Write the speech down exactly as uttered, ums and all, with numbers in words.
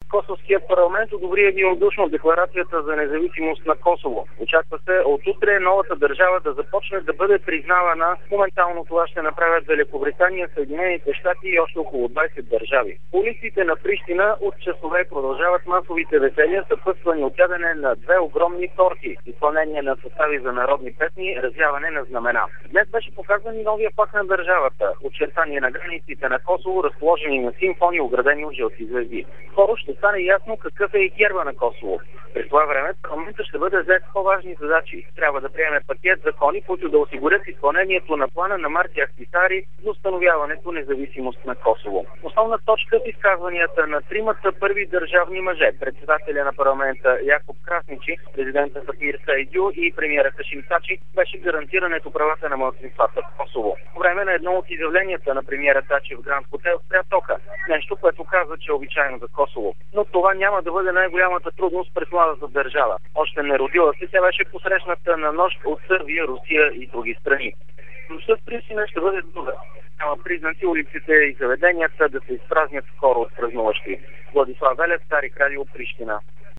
Косовският парламент одобри единодушно декларацията за независимост на Косово. Очаква се от утре новата държава да започне да бъде признавана. Моментално това ще направят Великобритания, Съединените щати и още около двайсет държави. Улиците на Прищина от часове продължават масовите веселия, съпътствани от ядене на две огромни торти, изпълнение на състави за народни песни, развяване на знамена. Днес беше показан и новия флаг на държавата, очертание на границите на Косово, разположени на симфони, оградени от жълти звезди. Скоро ще стане ясно какъв е и герба на Косово. През това време парламентът ще бъде взет с по-важни задачи. Трябва да приеме пакет закони, които да осигурят изпълнението на плана на Марти Ахтисари за установяването независимост на Косово. Основна точка в изказванията на тримата първи държавни мъже, председателя на парламента Якоб Красничи, президента Сапир Сайдю и премиера Хашим Тачи, беше гарантирането правата на малцинствата в Косово. По време на едно от изявленията на премиера Тачи в Гранд Хотел спря тока, нещо, което казва, че е обичайно за Косово. Но това няма да бъде най-голямата трудност пред младата държава. Още не родила се, тя беше посрещната на нощ от Сърбия, Русия и други страни. Нощта в Прищина ще бъде друга. Няма признаци улиците и заведенията да се изпразнят скоро от празнуващи. Владислав Велев, Старик радио, Прищина.